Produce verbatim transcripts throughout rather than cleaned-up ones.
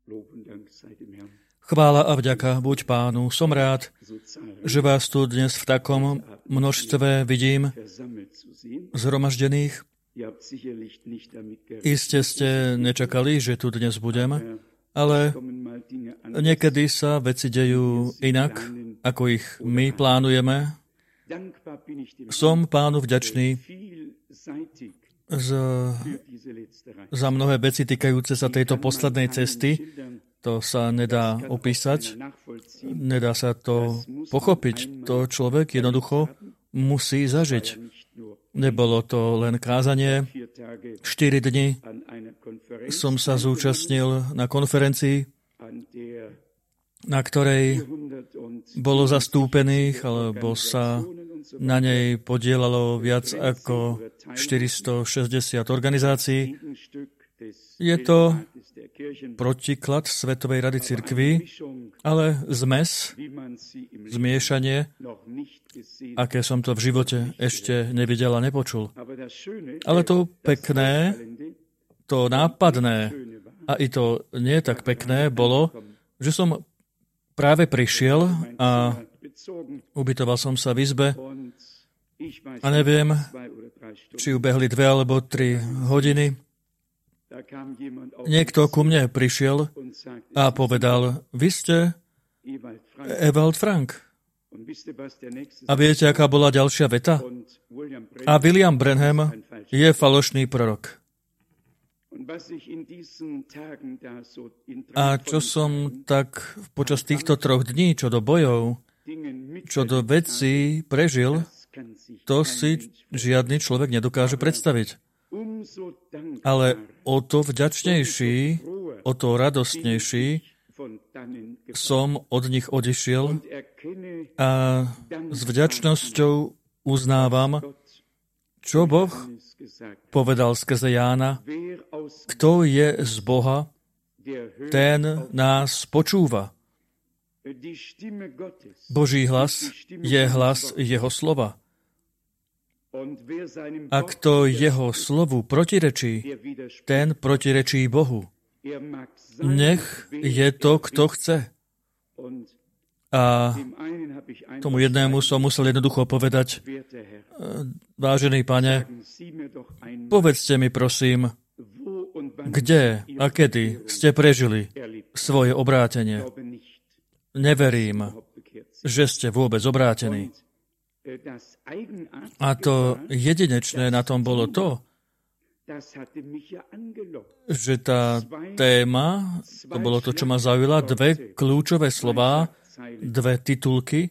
Chvála a vďaka buď Pánu. Som rád, že vás tu dnes v takom množstve vidím zhromaždených. Iste ste nečakali, že tu dnes budem, ale niekedy sa veci dejú inak, ako ich my plánujeme. Som Pánu vďačný za, za mnohé veci týkajúce sa tejto poslednej cesty. To sa nedá opísať, nedá sa to pochopiť. To človek jednoducho musí zažiť. Nebolo to len kázanie. Štyri dni som sa zúčastnil na konferencii, na ktorej bolo zastúpených, alebo sa na nej podielalo viac ako štyristošesťdesiat organizácií. Je to protiklad Svetovej rady cirkvi, ale zmes, zmiešanie, aké som to v živote ešte nevidel a nepočul. Ale to pekné, to nápadné a i to nie tak pekné bolo, že som práve prišiel a ubytoval som sa v izbe a neviem, či ubehli dve alebo tri hodiny. Niekto ku mne prišiel a povedal, vy ste Ewald Frank. A viete, aká bola ďalšia veta? A William Branham je falošný prorok. A čo som tak počas týchto troch dní, čo do bojov, čo do vecí prežil, to si žiadny človek nedokáže predstaviť. Ale o to vďačnejší, o to radostnejší som od nich odišiel a s vďačnosťou uznávam, čo Boh povedal skrze Jána, kto je z Boha, ten nás počúva. Boží hlas je hlas jeho slova. A kto jeho slovu protirečí, ten protirečí Bohu. Nech je to, kto chce. A tomu jednému som musel jednoducho povedať, vážený Pane, povedzte mi prosím, kde a kedy ste prežili svoje obrátenie. Neverím, že ste vôbec obrátení. A to jedinečné na tom bolo to, že tá téma, to bolo to, čo ma zaujala, dve kľúčové slová, dve titulky.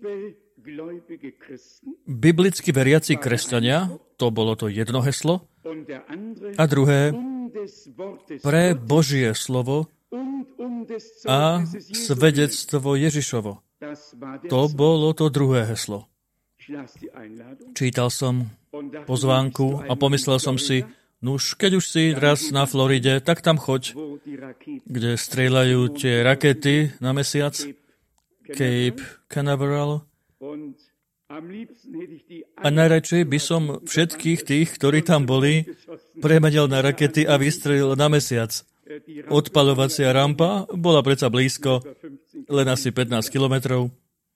Biblicky veriaci kresťania, to bolo to jedno heslo, a druhé, pre Božie slovo a svedectvo Ježišovo. To bolo to druhé heslo. Čítal som pozvánku a pomyslel som si, nuž, keď už si raz na Floride, tak tam choď, kde strieľajú tie rakety na mesiac, Cape Canaveral. A najradšej by som všetkých tých, ktorí tam boli, premenil na rakety a vystrelil na mesiac. Odpaľovacia rampa bola predsa blízko, len asi pätnásť kilometrov.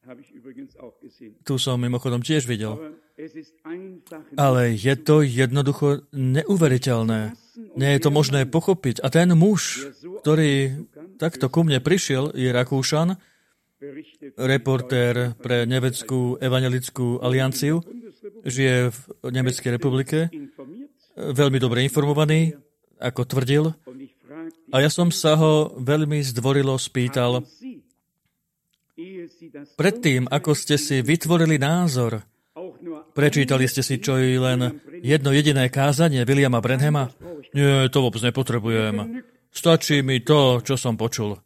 Tu som mimochodom tiež videl. Ale je to jednoducho neuveriteľné. Nie je to možné pochopiť. A ten muž, ktorý takto ku mne prišiel, je Rakúšan, reportér pre Nemeckú evangelickú alianciu, žije v Nemeckej republike, veľmi dobre informovaný, ako tvrdil. A ja som sa ho veľmi zdvorilo spýtal, predtým, ako ste si vytvorili názor, prečítali ste si čo i len jedno jediné kázanie Williama Branhama? Nie, to vôbec nepotrebujem. Stačí mi to, čo som počul.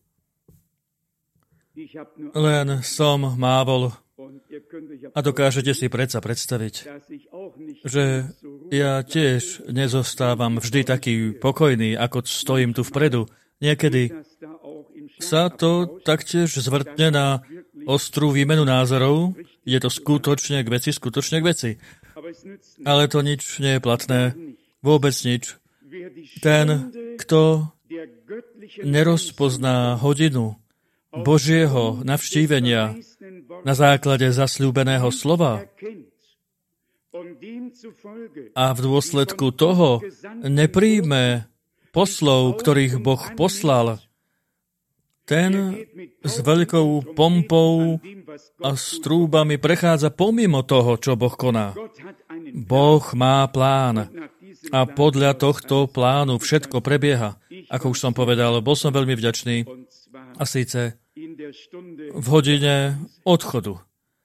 Len som mávol a dokážete si predsa predstaviť, že ja tiež nezostávam vždy taký pokojný, ako stojím tu vpredu. Niekedy sa to taktiež zvrtne na ostrú výmenu názorov. Je to skutočne k veci, skutočne k veci. Ale to nič nie je platné. Vôbec nič. Ten, kto nerozpozná hodinu Božieho navštívenia na základe zasľúbeného slova a v dôsledku toho nepríjme poslov, ktorých Boh poslal, ten s veľkou pompou a s trúbami prechádza pomimo toho, čo Boh koná. Boh má plán a podľa tohto plánu všetko prebieha. Ako už som povedal, bol som veľmi vďačný a síce v hodine odchodu.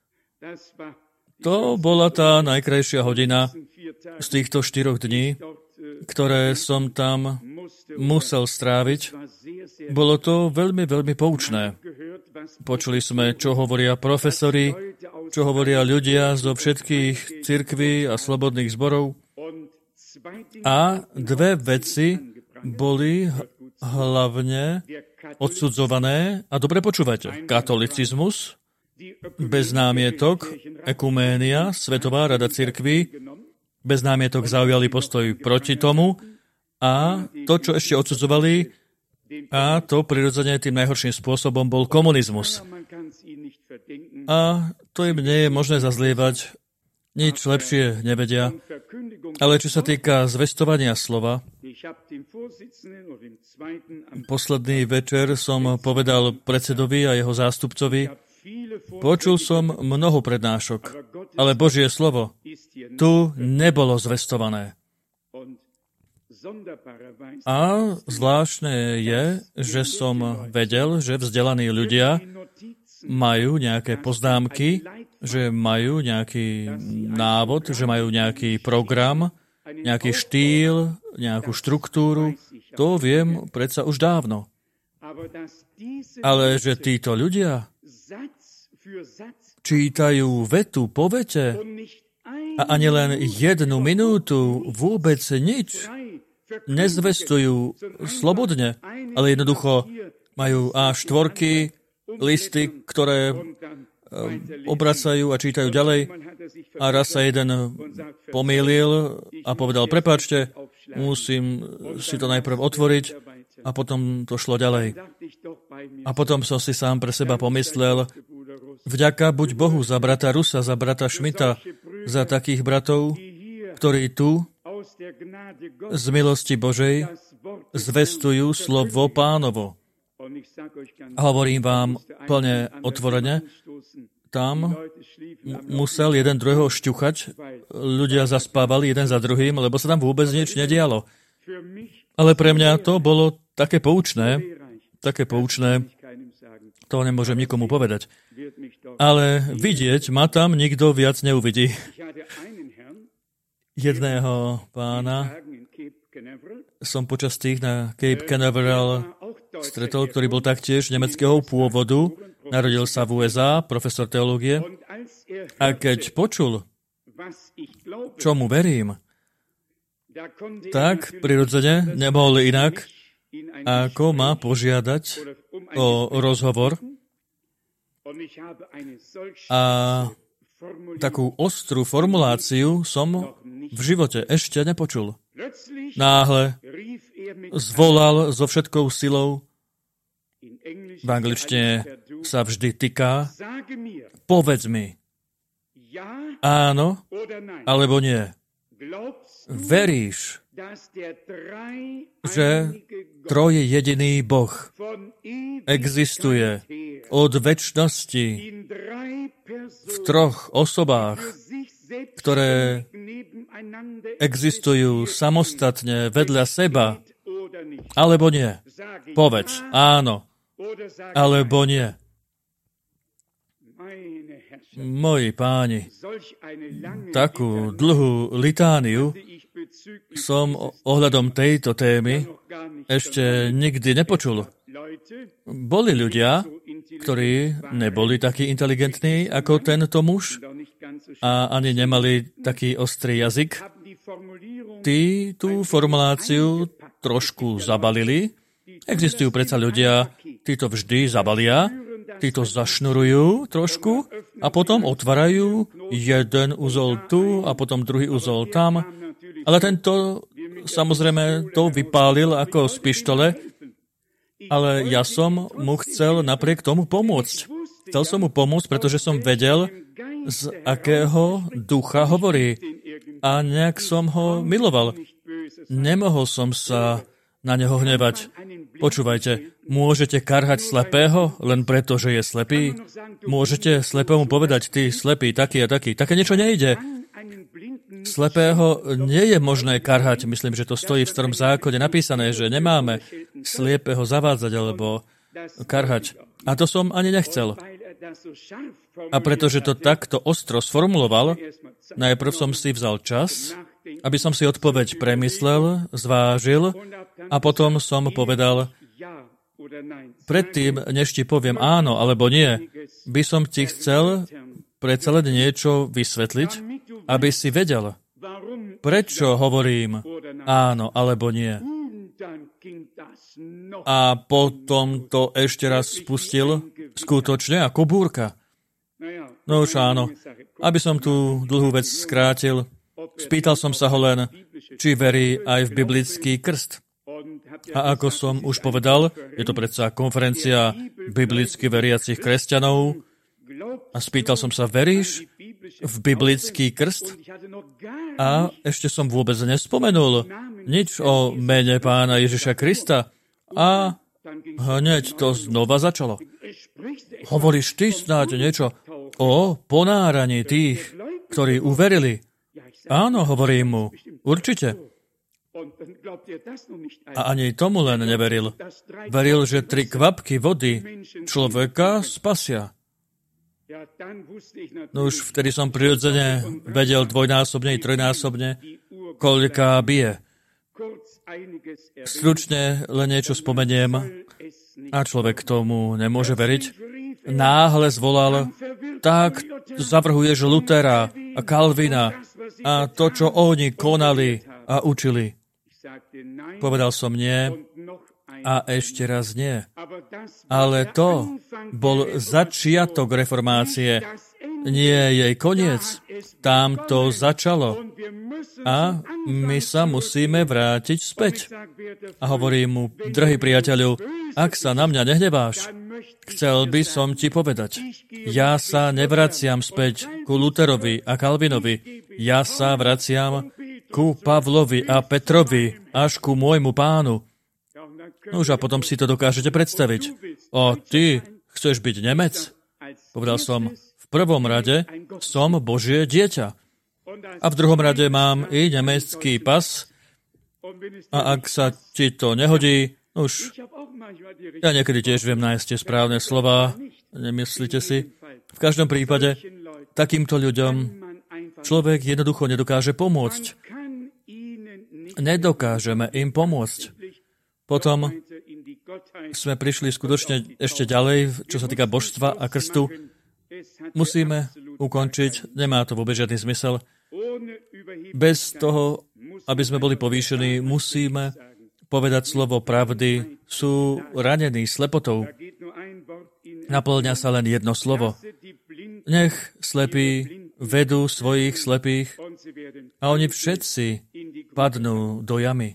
To bola tá najkrajšia hodina z týchto štyroch dní, ktoré som tam musel stráviť. Bolo to veľmi, veľmi poučné. Počuli sme, čo hovoria profesori, čo hovoria ľudia zo všetkých cirkví a slobodných zborov. A dve veci boli hlavne odsudzované. A dobre počúvajte. Katolicizmus, bez námietok, ekuménia, Svetová rada cirkví, bez námietok zaujali postoj proti tomu a to, čo ešte odsudzovali, a to prirodzene tým najhorším spôsobom bol komunizmus. A to im nie je možné zazlievať, nič lepšie nevedia. Ale čo sa týka zvestovania slova, posledný večer som povedal predsedovi a jeho zástupcovi, počul som mnoho prednášok, ale Božie slovo tu nebolo zvestované. A zvláštne je, že som vedel, že vzdelaní ľudia majú nejaké poznámky, že majú nejaký návod, že majú nejaký program, nejaký štýl, nejakú štruktúru. To viem predsa už dávno. Ale že títo ľudia čítajú vetu po vete a ani len jednu minútu vôbec nič nezvestujú slobodne, ale jednoducho majú á štyri listy, ktoré obracajú a čítajú ďalej. A raz sa jeden pomýlil a povedal, prepáčte, musím si to najprv otvoriť a potom to šlo ďalej. A potom som si sám pre seba pomyslel, vďaka buď Bohu za brata Rusa, za brata Šmita, za takých bratov, ktorí tu z milosti Božej zvestujú slovo Pánovo. A hovorím vám plne otvorene, tam musel jeden druhého šťuchať, ľudia zaspávali jeden za druhým, lebo sa tam vôbec nič nedialo. Ale pre mňa to bolo také poučné, také poučné, to nemôžem nikomu povedať. Ale vidieť ma tam nikto viac neuvidí. Jedného pána som počas tých na Cape Canaveral stretol, ktorý bol taktiež nemeckého pôvodu, narodil sa v ú es á, profesor teológie, a keď počul, čomu verím, tak prirodzene nemohol inak, ako ma požiadať o rozhovor a takú ostrú formuláciu som v živote ešte nepočul. Náhle zvolal so všetkou silou, v angličtine sa vždy tyká, povedz mi, áno alebo nie. Veríš, že troje jediný Boh existuje od večnosti v troch osobách, ktoré existujú samostatne vedľa seba, alebo nie? Povedz, áno, alebo nie. Moji páni, takú dlhú litániu som ohľadom tejto témy ešte nikdy nepočul. Boli ľudia, ktorí neboli takí inteligentní ako tento muž a ani nemali taký ostrý jazyk. Tí tú formuláciu trošku zabalili. Existujú predsa ľudia, tí to vždy zabalia, tí to zašnurujú trošku a potom otvárajú jeden uzol tu a potom druhý uzol tam. Ale tento samozrejme to vypálil ako z pištole ale ja som mu chcel napriek tomu pomôcť. Chcel som mu pomôcť, pretože som vedel, z akého ducha hovorí. A nejak som ho miloval. Nemohol som sa na neho hnevať. Počúvajte, môžete karhať slepého len preto, že je slepý? Môžete slepému povedať, ty slepý, taký a taký. Také niečo nejde. Slepého nie je možné karhať. Myslím, že to stojí v starom zákone napísané, že nemáme sliepého zavádzať alebo karhať. A to som ani nechcel. A pretože to takto ostro sformuloval, najprv som si vzal čas, aby som si odpoveď premyslel, zvážil a potom som povedal, predtým, než ti poviem áno alebo nie, by som ti chcel predsa len niečo vysvetliť, aby si vedel, prečo hovorím áno alebo nie. A potom to ešte raz spustil skutočne ako búrka. No už áno, aby som tú dlhú vec skrátil, spýtal som sa ho len, či verí aj v biblický krst. A ako som už povedal, je to predsa konferencia biblicky veriacich kresťanov, a spýtal som sa, veríš v biblický krst? A ešte som vôbec nespomenul nič o mene Pána Ježiša Krista. A hneď to znova začalo. Hovoríš ty snáď niečo o ponáraní tých, ktorí uverili? Áno, hovorím mu, určite. A ani tomu len neveril. Veril, že tri kvapky vody človeka spasia. No už vtedy som prirodzene vedel dvojnásobne i trojnásobne, koľká bije. Stručne len niečo spomeniem a človek tomu nemôže veriť. Náhle zvolal, tak zavrhuješ Lutera a Kalvina a to, čo oni konali a učili. Povedal som nie a ešte raz nie. Ale to bol začiatok reformácie, nie jej koniec. Tam to začalo. A my sa musíme vrátiť späť. A hovorím mu, drahý priateľu, ak sa na mňa nehneváš, chcel by som ti povedať, ja sa nevraciam späť ku Luterovi a Kalvinovi, ja sa vraciam ku Pavlovi a Petrovi, až ku môjmu Pánu. Nož a potom si to dokážete predstaviť. O, ty chceš byť Nemec? Povedal som, v prvom rade som Božie dieťa. A v druhom rade mám i nemecký pas. A ak sa ti to nehodí, už ja niekedy tiež viem nájsť tie správne slova, nemyslíte si. V každom prípade, takýmto ľuďom človek jednoducho nedokáže pomôcť. Nedokážeme im pomôcť. Potom sme prišli skutočne ešte ďalej, čo sa týka božstva a krstu. Musíme ukončiť, nemá to vôbec žiadny zmysel. Bez toho, aby sme boli povýšení, musíme povedať slovo pravdy. Sú ranení slepotou. Naplňa sa len jedno slovo. Nech slepí vedú svojich slepých a oni všetci padnú do jamy.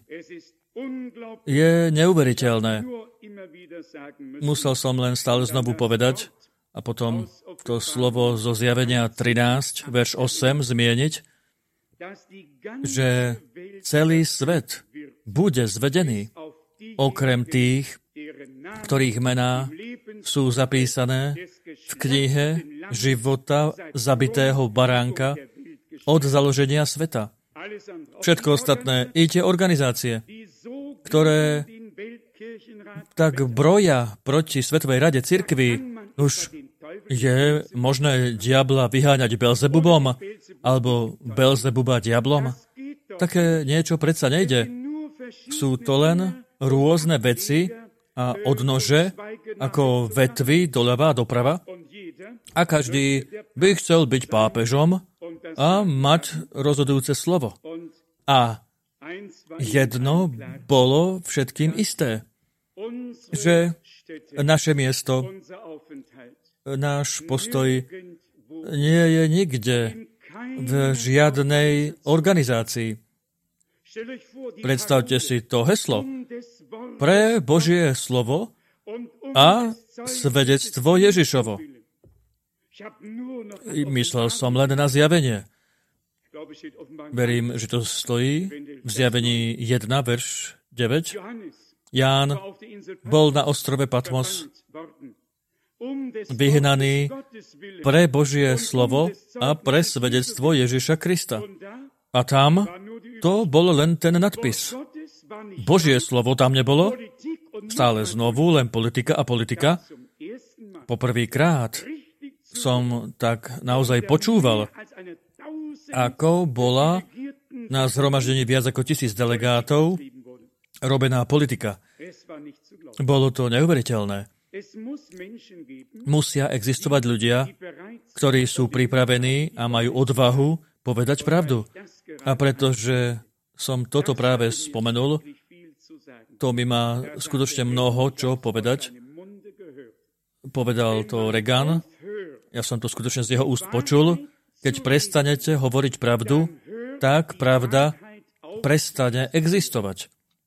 Je neuveriteľné. Musel som len stále znovu povedať a potom to slovo zo Zjavenia trinásť, verš osem zmieniť, že celý svet bude zvedený, okrem tých, ktorých mená sú zapísané v knihe života zabitého baránka od založenia sveta. Všetko ostatné, i tie organizácie, ktoré tak broja proti Svetovej rade cirkvi, už je možné diabla vyháňať Belzebubom alebo Belzebuba diablom? Také niečo predsa nejde. Sú to len rôzne veci a odnože ako vetvy doľava a doprava a každý by chcel byť pápežom a mať rozhodujúce slovo. A jedno bolo všetkým isté, že naše miesto, náš postoj nie je nikde v žiadnej organizácii. Predstavte si to heslo. pre Božie slovo a svedectvo Ježišovo. Myslel som len na zjavenie. Verím, že to stojí v zjavení jeden, verš deväť. Ján bol na ostrove Patmos vyhnaný pre Božie slovo a pre svedectvo Ježiša Krista. A tam to bol len ten nadpis. Božie slovo tam nebolo, stále znovu len politika a politika. Poprvýkrát som tak naozaj počúval, ako bola na zhromaždení viac ako tisíc delegátov robená politika. Bolo to neuveriteľné. Musia existovať ľudia, ktorí sú pripravení a majú odvahu povedať pravdu. A pretože som toto práve spomenul, to mi má skutočne mnoho čo povedať. Povedal to Reagan, ja som to skutočne z jeho úst počul. Keď prestanete hovoriť pravdu, tak pravda prestane existovať.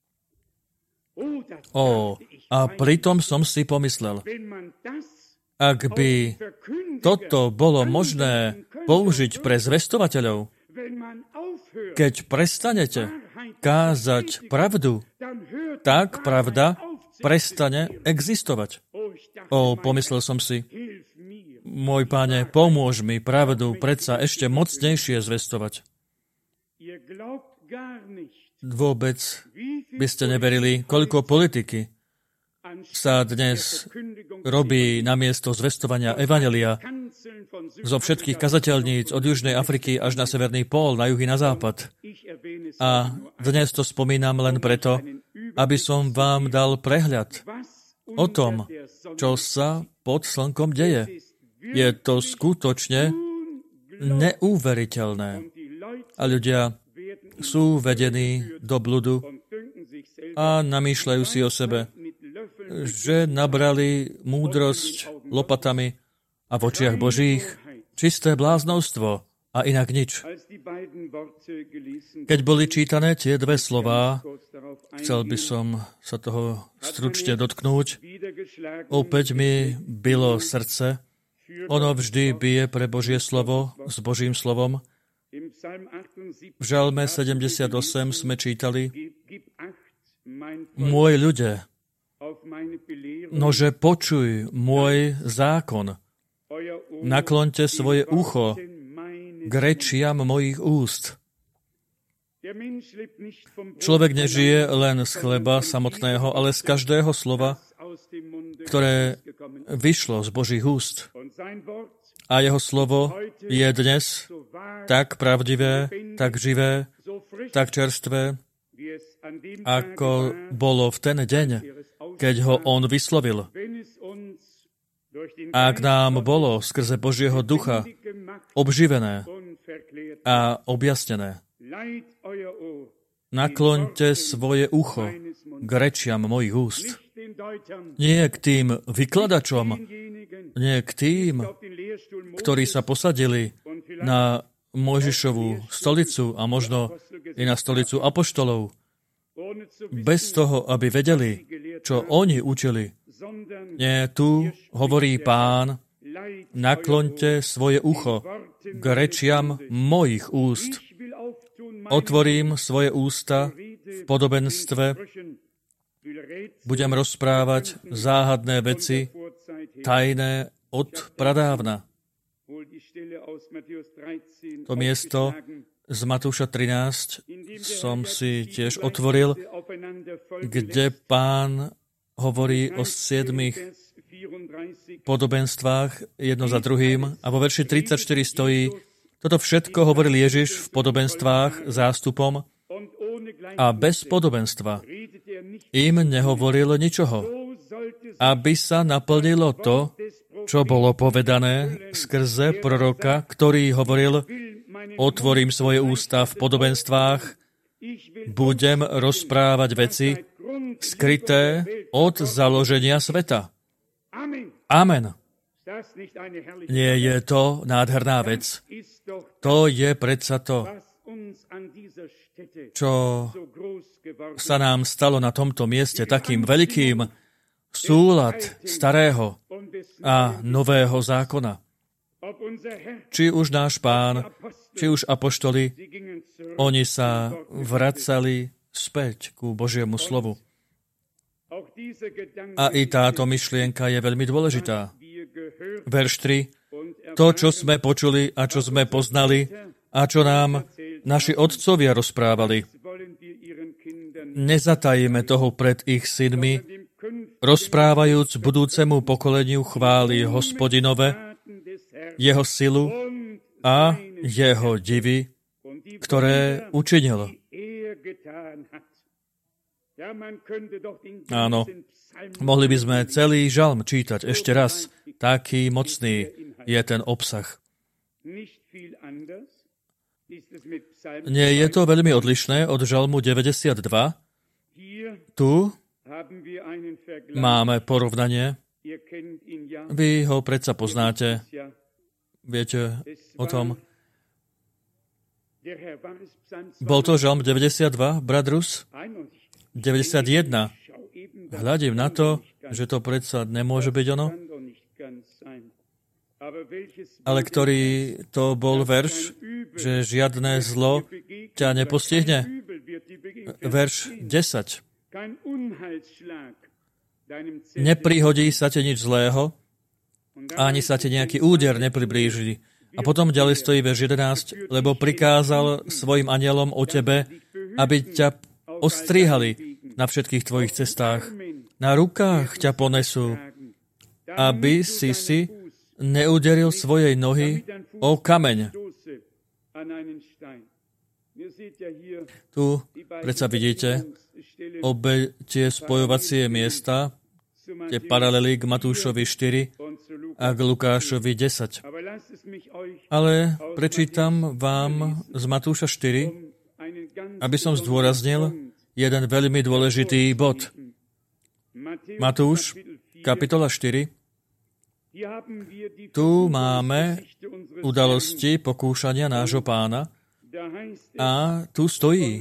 Ó, a pritom som si pomyslel, ak by toto bolo možné použiť pre zvestovateľov, keď prestanete kázať pravdu, tak pravda prestane existovať. Ó, pomyslel som si, môj Pane, pomôž mi pravdu predsa ešte mocnejšie zvestovať. Vôbec by ste neverili, koľko politiky sa dnes robí namiesto zvestovania evanjelia zo všetkých kazateľníc od Južnej Afriky až na Severný pól, na juh i na západ. A dnes to spomínam len preto, aby som vám dal prehľad o tom, čo sa pod slnkom deje. Je to skutočne neuveriteľné. A ľudia sú vedení do bludu a namýšľajú si o sebe, že nabrali múdrosť lopatami a v očiach Božích čisté bláznovstvo a inak nič. Keď boli čítané tie dve slová, chcel by som sa toho stručne dotknúť. Opäť mi bylo srdce. Ono vždy bije pre Božie slovo s Božím slovom. V Žalme sedemdesiatosem sme čítali: Môj ľude, nože počuj môj zákon, nakloňte svoje ucho k rečiam mojich úst. Človek nežije len z chleba samotného, ale z každého slova, ktoré vyšlo z Božích úst. A jeho slovo je dnes tak pravdivé, tak živé, tak čerstvé, ako bolo v ten deň, keď ho on vyslovil. Ak nám bolo skrze Božieho ducha obživené a objasnené, nakloňte svoje ucho k rečiam mojich úst. Nie k tým vykladačom, nie k tým, ktorí sa posadili na Mojžišovú stolicu a možno i na stolicu apoštolov, bez toho, aby vedeli, čo oni učili. Nie, tu hovorí Pán, nakloňte svoje ucho k rečiam mojich úst. Otvorím svoje ústa v podobenstve, budem rozprávať záhadné veci, tajné od pradávna. To miesto z Matúša trinásť som si tiež otvoril, kde Pán hovorí o siedmich podobenstvách jedno za druhým a vo verši tridsaťštyri stojí: Toto všetko hovoril Ježiš v podobenstvách zástupom a bez podobenstva im nehovoril ničoho, aby sa naplnilo to, čo bolo povedané skrze proroka, ktorý hovoril: Otvorím svoje ústa v podobenstvách, budem rozprávať veci skryté od založenia sveta. Amen. Nie je to nádherná vec? To je predsa to, čo sa nám stalo na tomto mieste takým veľkým súlad starého a nového zákona. Či už náš Pán, či už apoštoli, oni sa vracali späť ku Božiemu slovu. A i táto myšlienka je veľmi dôležitá. Verš tri. To, čo sme počuli a čo sme poznali a čo nám naši otcovia rozprávali. Nezatajíme toho pred ich synmi, rozprávajúc budúcemu pokoleniu chvály Hospodinove, jeho silu a jeho divy, ktoré učinil. Áno, mohli by sme celý žalm čítať ešte raz. Taký mocný je ten obsah. Nie je to veľmi odlišné od žalmu deväťdesiatdva. Tu máme porovnanie. Vy ho predsa poznáte. Viete o tom? Bol to žalm deväťdesiatdva, brat Rus? deväťdesiatjeden. Hľadím na to, že to predsa nemôže byť ono. Ale ktorý to bol verš, že žiadne zlo ťa nepostihne? Verš desať. Neprihodí sa ti nič zlého, ani sa ti nejaký úder nepriblíži. A potom ďalej stojí verš jedenásť, lebo prikázal svojim anielom o tebe, aby ťa ostrihali na všetkých tvojich cestách. Na rukách ťa ponesú, aby si si neuderil svojej nohy o kameň. Tu predsa vidíte obe tie spojovacie miesta, tie paralely k Matúšovi štyri a k Lukášovi desať. Ale prečítam vám z Matúša štyri, aby som zdôraznil jeden veľmi dôležitý bod. Matúš, kapitola štyri. Tu máme udalosti pokúšania nášho Pána a tu stojí.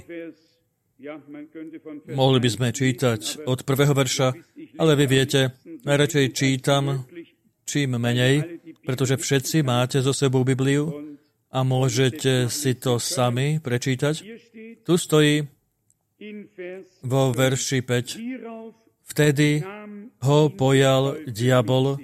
Mohli by sme čítať od prvého verša, ale vy viete, najradšej čítam čím menej, pretože všetci máte so sebou Bibliu a môžete si to sami prečítať. Tu stojí vo verši päť. Vtedy ho pojal diabol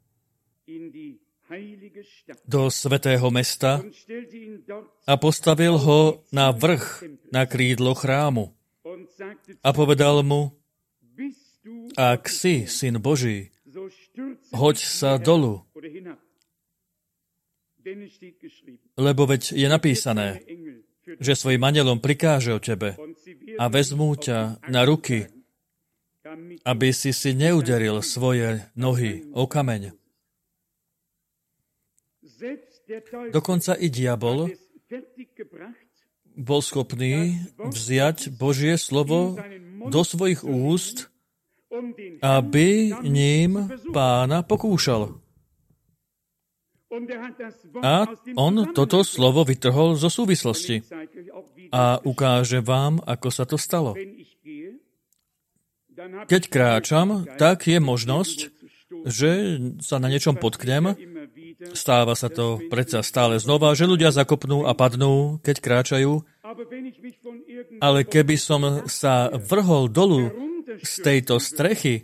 do svätého mesta a postavil ho na vrch, na krídlo chrámu. A povedal mu, ak si syn Boží, hoď sa dolu, lebo veď je napísané, že svojim anjelom prikáže o tebe a vezmú ťa na ruky, aby si si neuderil svoje nohy o kameň. Dokonca i diabol bol schopný vziať Božie slovo do svojich úst, aby ním Pána pokúšal. A on toto slovo vytrhol zo súvislosti a ukáže vám, ako sa to stalo. Keď kráčam, tak je možnosť, že sa na niečom potknem. Stáva sa to predsa stále znova, že ľudia zakopnú a padnú, keď kráčajú. Ale keby som sa vrhol dolu z tejto strechy,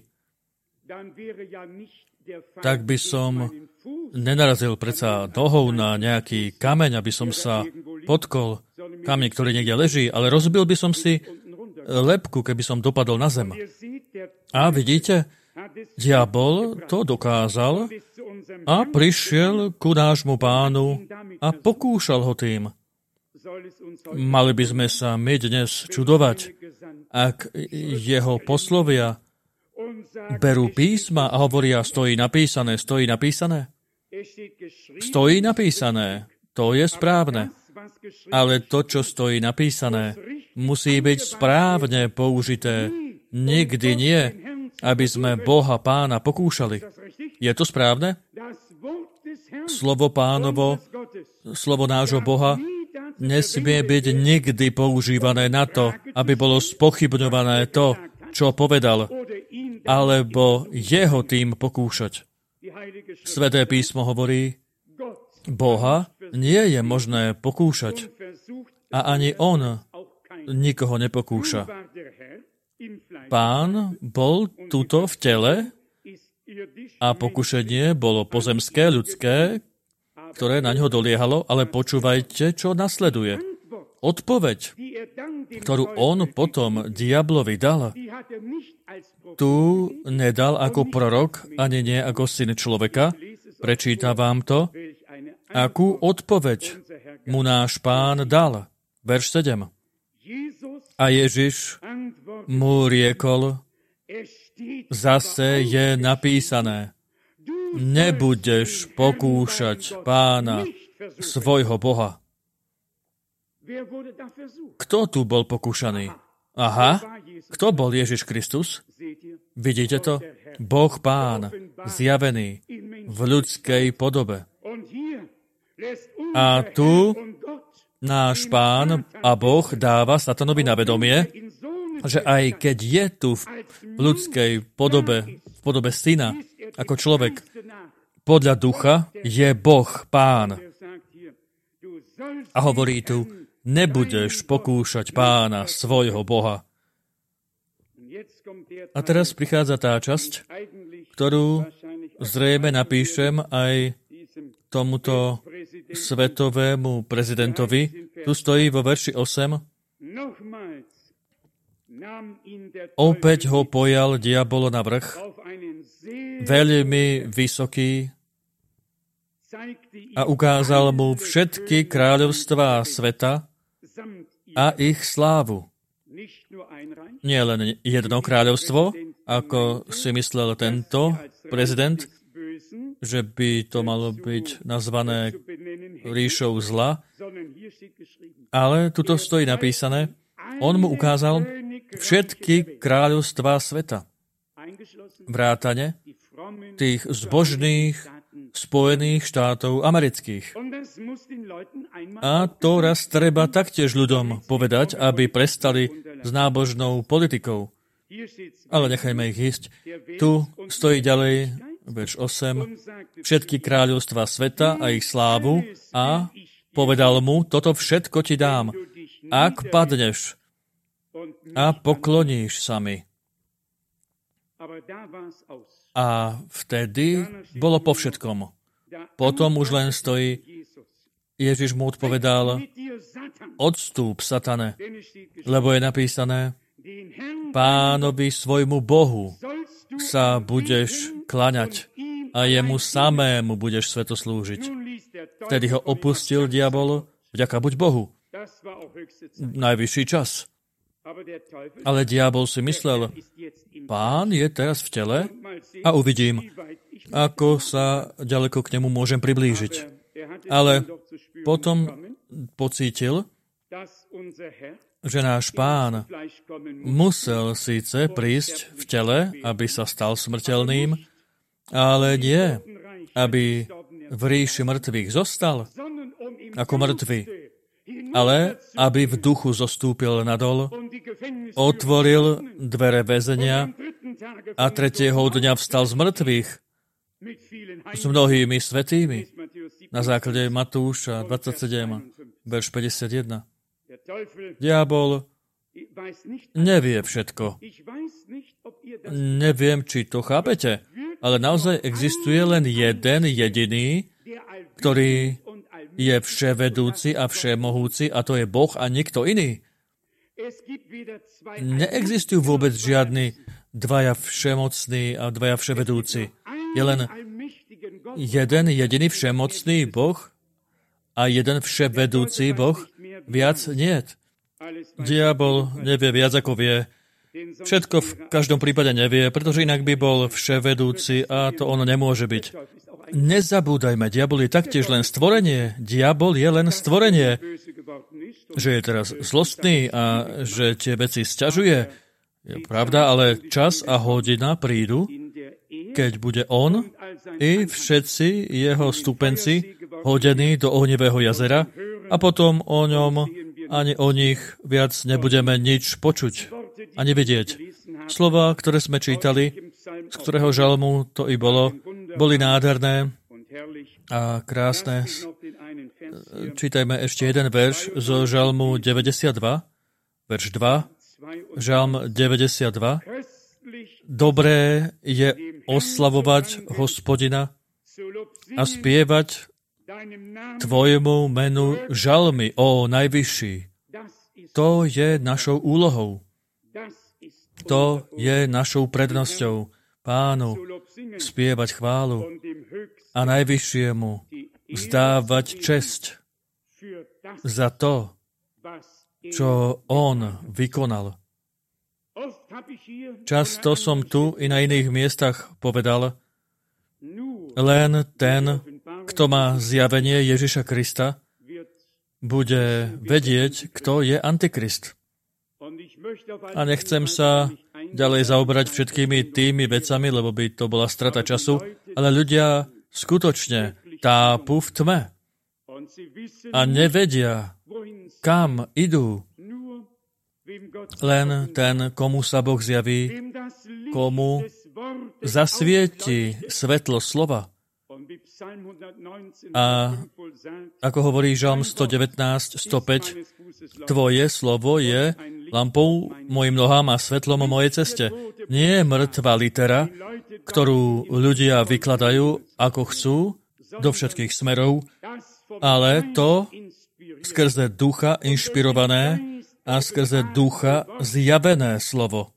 tak by som nenarazil predsa nohou na nejaký kameň, aby som sa potkol, kameň, ktorý niekde leží, ale rozbil by som si lebku, keby som dopadol na zem. A vidíte, diabol to dokázal a prišiel ku nášmu Pánu a pokúšal ho tým. Mali by sme sa my dnes čudovať, ak jeho poslovia berú písma a hovoria, stojí napísané, stojí napísané. Stojí napísané, to je správne. Ale to, čo stojí napísané, musí byť správne použité. Nikdy nie, aby sme Boha Pána pokúšali. Je to správne? Slovo Pánovo, slovo nášho Boha nesmie byť nikdy používané na to, aby bolo spochybňované to, čo povedal, alebo jeho tým pokúšať. Sväté písmo hovorí, Boha nie je možné pokúšať a ani on nikoho nepokúša. Pán bol tuto v tele a pokušenie bolo pozemské, ľudské, ktoré na ňo doliehalo, ale počúvajte, čo nasleduje. Odpoveď, ktorú on potom diablovi dal, tu nedal ako prorok, ani nie ako syn človeka. Prečítam vám to. Akú odpoveď mu náš Pán dal? Verš sedem. A Ježiš mu riekol, zase je napísané, nebudeš pokúšať Pána, svojho Boha. Kto tu bol pokúšaný? Aha, kto bol Ježiš Kristus? Vidíte to? Boh Pán, zjavený v ľudskej podobe. A tu náš Pán a Boh dáva Satanovi na vedomie, že aj keď je tu v ľudskej podobe, v podobe syna, ako človek, podľa ducha je Boh Pán. A hovorí tu, nebudeš pokúšať Pána, svojho Boha. A teraz prichádza tá časť, ktorú zrejme napíšem aj tomuto svetovému prezidentovi. Tu stojí vo verši osem. Opäť ho pojal diabolo na vrch, veľmi vysoký, a ukázal mu všetky kráľovstvá sveta a ich slávu. Nie len jedno kráľovstvo, ako si myslel tento prezident, že by to malo byť nazvané ríšou zla, ale tuto stojí napísané, on mu ukázal všetky kráľovstvá sveta, vrátane tých zbožných Spojených štátov amerických. A to raz treba taktiež ľuďom povedať, aby prestali s nábožnou politikou. Ale nechajme ich ísť. Tu stojí ďalej, verš osem, všetky kráľovstvá sveta a ich slávu a povedal mu, toto všetko ti dám, ak padneš a pokloníš sa mi. A vtedy bolo po všetkom. Potom už len stojí, Ježiš mu odpovedal, odstúp, Satane, lebo je napísané, Pánovi svojmu Bohu sa budeš klaňať a jemu samému budeš svetoslúžiť. Vtedy ho opustil diabol, vďaka buď Bohu. Najvyšší čas. Ale diabol si myslel, Pán je teraz v tele a uvidím, ako sa ďaleko k nemu môžem priblížiť. Ale potom pocítil, že náš Pán musel síce prísť v tele, aby sa stal smrteľným, ale nie, aby v ríši mŕtvych zostal ako mŕtvy, ale aby v duchu zostúpil nadol, otvoril dvere väzenia a tretieho dňa vstal z mŕtvych s mnohými svätými. Na základe Matúša dvadsaťsedem, verš päťdesiatjeden. Diabol nevie všetko. Neviem, či to chápete, ale naozaj existuje len jeden jediný, ktorý je vševedúci a všemohúci, a to je Boh a nikto iný. Neexistujú vôbec žiadni dvaja všemocní a dvaja vševedúci. Je len jeden jediný všemocný Boh a jeden vševedúci Boh. Viac niet. Diabol nevie viac, ako vie. Všetko v každom prípade nevie, pretože inak by bol vševedúci a to ono nemôže byť. Nezabúdajme, diabol je taktiež len stvorenie. Diabol je len stvorenie. Že je teraz zlostný a že tie veci sťažuje, je pravda, ale čas a hodina prídu, keď bude on i všetci jeho stúpenci hodení do ohnivého jazera a potom o ňom ani o nich viac nebudeme nič počuť ani vidieť. Slova, ktoré sme čítali, z ktorého žalmu to i bolo, boli nádherné a krásne. Čítajme ešte jeden verš zo žalmu deväťdesiatdva, verš dva, žalm deväťdesiatdva. Dobré je oslavovať Hospodina a spievať Tvojemu menu žalmy, ó Najvyšší. To je našou úlohou. To je našou prednosťou. Pánu spievať chválu a Najvyššiemu vzdávať česť za to, čo On vykonal. Často som tu i na iných miestach povedal, len ten, kto má zjavenie Ježiša Krista, bude vedieť, kto je Antikrist. A nechcem sa ďalej zaoberať všetkými tými vecami, lebo by to bola strata času, ale ľudia skutočne tápu v tme a nevedia, kam idú. Len ten, komu sa Boh zjaví, komu zasvieti svetlo slova. A ako hovorí žalm sto devätnásť, sto päť, Tvoje slovo je lampou mojim nohám a svetlom mojej ceste. Nie je mŕtva litera, ktorú ľudia vykladajú, ako chcú, do všetkých smerov, ale to skrze ducha inšpirované a skrze ducha zjavené slovo.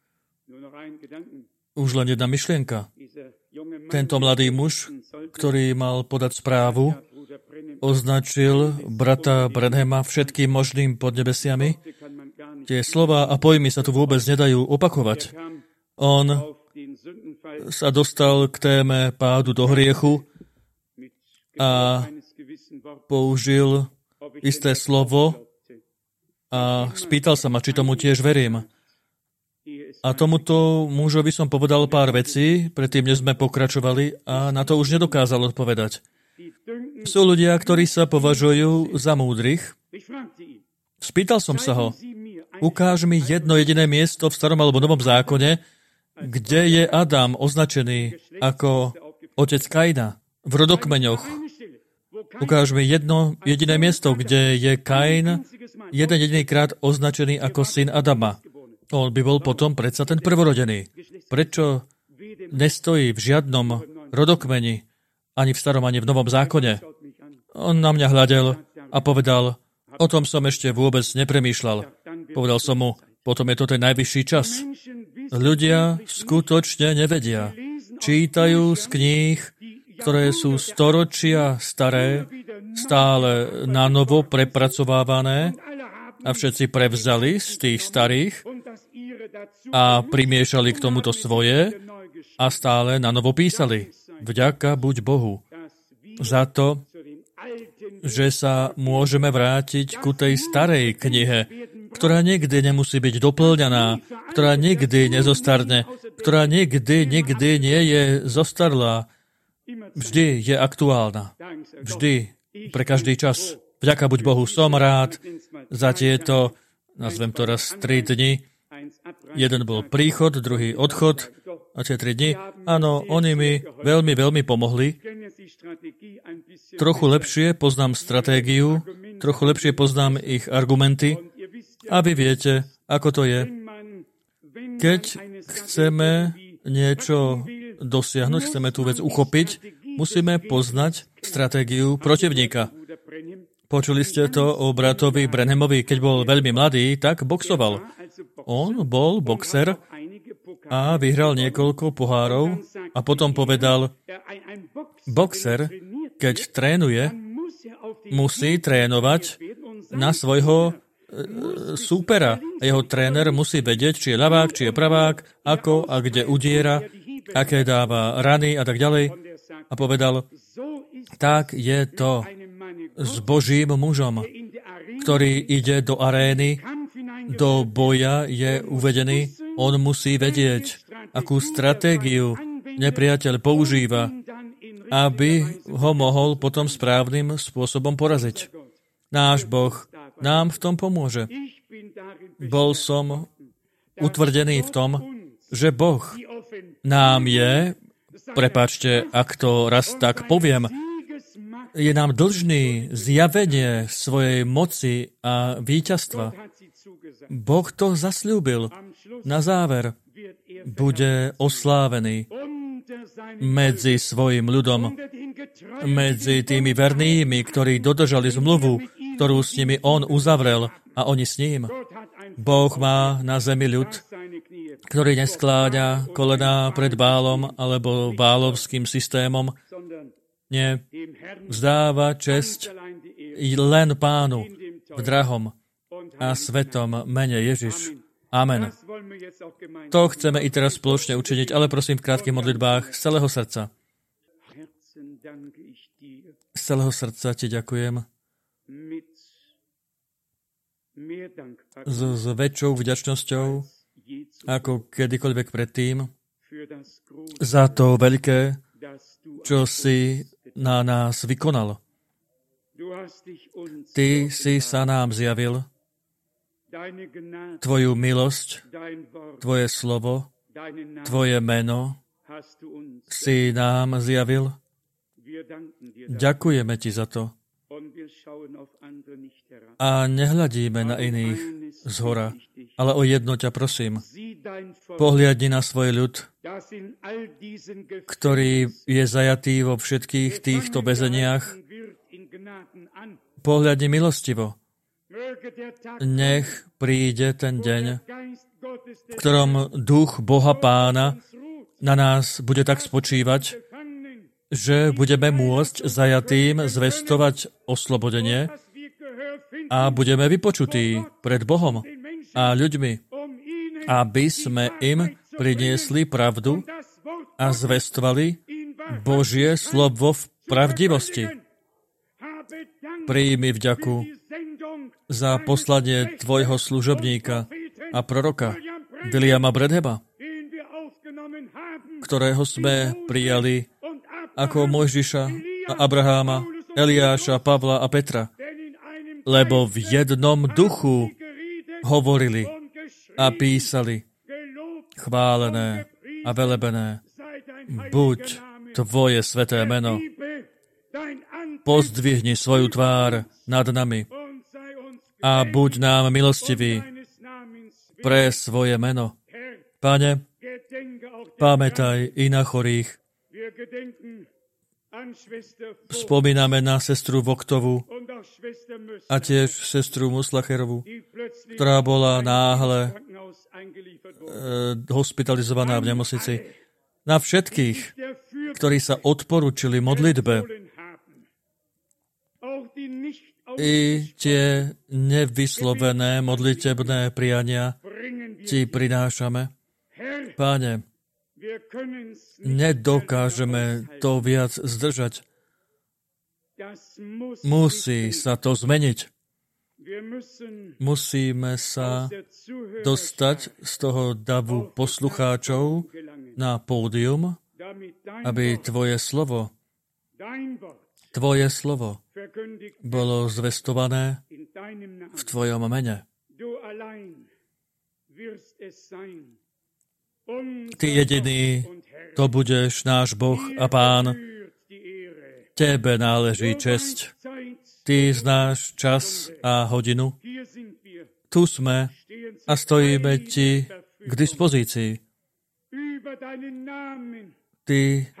Už len jedna myšlienka. Tento mladý muž, ktorý mal podať správu, označil brata Branhama všetkým možným podnebesiami. Tie slova a pojmy sa tu vôbec nedajú opakovať. On sa dostal k téme pádu do hriechu a použil isté slovo a spýtal sa ma, či tomu tiež verím. A tomuto mužovi som povedal pár vecí, predtým, než sme pokračovali, a na to už nedokázal odpovedať. Sú ľudia, ktorí sa považujú za múdrych. Spýtal som sa ho, ukáž mi jedno jediné miesto v starom alebo novom zákone, kde je Adam označený ako otec Kaina v rodokmeňoch. Ukáž mi jedno jediné miesto, kde je Kain jeden jediný krát označený ako syn Adama. On by bol potom predsa ten prvorodený. Prečo nestojí v žiadnom rodokmeni, ani v starom, ani v novom zákone? On na mňa hľadel a povedal, o tom som ešte vôbec nepremýšľal. Povedal som mu, potom je to ten najvyšší čas. Ľudia skutočne nevedia. Čítajú z kníh, ktoré sú storočia staré, stále na novo prepracovávané a všetci prevzali z tých starých a primiešali k tomuto svoje a stále na novo písali. Vďaka buď Bohu za to, že sa môžeme vrátiť ku tej starej knihe, ktorá nikdy nemusí byť doplňaná, ktorá nikdy nezostarne, ktorá nikdy, nikdy nie je zostarlá. Vždy je aktuálna. Vždy, pre každý čas. Vďaka buď Bohu, som rád za tieto, nazvem to raz, tri dni. Jeden bol príchod, druhý odchod a tie tri dni. Áno, oni mi veľmi, veľmi pomohli. Trochu lepšie poznám stratégiu, trochu lepšie poznám ich argumenty a vy viete, ako to je. Keď chceme niečo dosiahnuť, chceme tú vec uchopiť, musíme poznať stratégiu protivníka. Počuli ste to o bratovi Branhamovi, keď bol veľmi mladý, tak boxoval. On bol boxer a vyhral niekoľko pohárov a potom povedal, boxer, keď trénuje, musí trénovať na svojho e, súpera. Jeho tréner musí vedieť, či je ľavák, či je pravák, ako a kde udiera, aké dáva rany a tak ďalej. A povedal, tak je to s Božím mužom, ktorý ide do arény, do boja je uvedený. On musí vedieť, akú stratégiu nepriateľ používa, aby ho mohol potom správnym spôsobom poraziť. Náš Boh nám v tom pomôže. Bol som utvrdený v tom, že Boh nám je, prepáčte, ak to raz tak poviem, je nám dlžný zjavenie svojej moci a víťazstva. Boh to zasľúbil. Na záver bude oslávený medzi svojim ľudom, medzi tými vernými, ktorí dodržali zmluvu, ktorú s nimi on uzavrel a oni s ním. Boh má na zemi ľud, ktorý neskláňa kolená pred Bálom alebo bálovským systémom. Nie, vzdáva česť len Pánu v drahom a svetom mene Ježiš. Amen. To chceme i teraz spoločne učiniť, ale prosím v krátkych modlitbách z celého srdca. Z celého srdca ti ďakujem. S, s väčšou vďačnosťou ako kedykoľvek predtým za to veľké, čo si na nás vykonal. Ty si sa nám zjavil, tvoju milosť, tvoje slovo, tvoje meno si nám zjavil. Ďakujeme ti za to. A nehľadíme na iných zhora, ale o jedno ťa prosím. Pohliadni na svoj ľud, ktorý je zajatý vo všetkých týchto väzeniach. Pohliadni milostivo. Nech príde ten deň, v ktorom duch Boha Pána na nás bude tak spočívať, že budeme môcť zajatým zvestovať oslobodenie a budeme vypočutí pred Bohom a ľuďmi, aby sme im priniesli pravdu a zvestovali Božie slovo v pravdivosti. Prijmi vďaku za poslanie tvojho služobníka a proroka Williama Branhama, ktorého sme prijali ako Mojžiša a Abraháma, Eliáša, Pavla a Petra, lebo v jednom duchu hovorili a písali: chválené a velebené buď tvoje sveté meno. Pozdvihni svoju tvár nad nami a buď nám milostivý pre svoje meno. Pane, pamätaj i na chorých. Spomíname na sestru Voktovu a tiež sestru Muslacherovú, ktorá bola náhle e, hospitalizovaná v nemocnici. Na všetkých, ktorí sa odporúčili modlitbe, i tie nevyslovené modlitebné priania ti prinášame. Páne, nedokážeme to viac zdržať. Musí sa to zmeniť. Musíme sa dostať z toho davu poslucháčov na pódium, aby tvoje slovo, tvoje slovo bolo zvestované v tvojom mene. Ty jediný, to budeš náš Boh a Pán. Tebe náleží česť. Ty znáš čas a hodinu. Tu sme a stojíme ti k dispozícii. Ty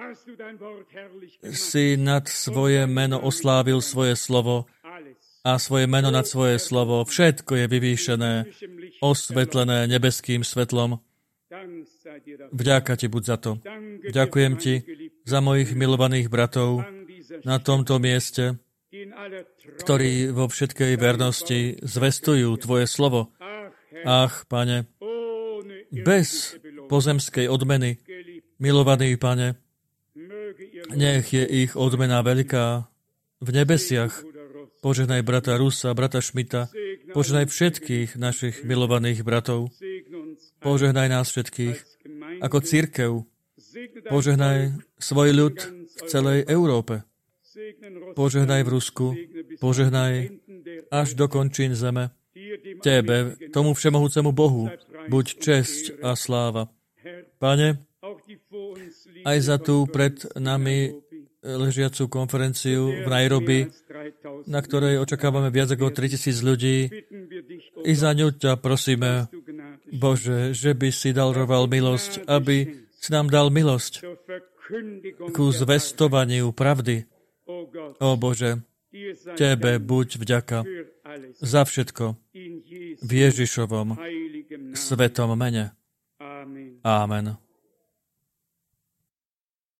si nad svoje meno oslávil svoje slovo a svoje meno nad svoje slovo. Všetko je vyvýšené, osvetlené nebeským svetlom. Vďaka ti buď za to. Ďakujem ti za mojich milovaných bratov na tomto mieste, ktorí vo všetkej vernosti zvestujú tvoje slovo. Ach, Pane, bez pozemskej odmeny, milovaný Pane, nech je ich odmena veľká v nebesiach. Požehnaj brata Rusa, brata Šmita, požehnaj všetkých našich milovaných bratov. Požehnaj nás všetkých ako cirkev. Požehnaj svoj ľud v celej Európe. Požehnaj v Rusku, požehnaj až do končín zeme. Tebe, tomu všemohúcemu Bohu, buď česť a sláva. Pane, aj za tú pred nami ležiacu konferenciu v Nairobi, na ktorej očakávame viac ako tritisíc ľudí, i za ňu ťa prosíme, Bože, že by si daroval milosť, aby si nám dal milosť ku zvestovaniu pravdy. O Bože, Tebe buď vďaka za všetko v Ježišovom svetom mene. Amen.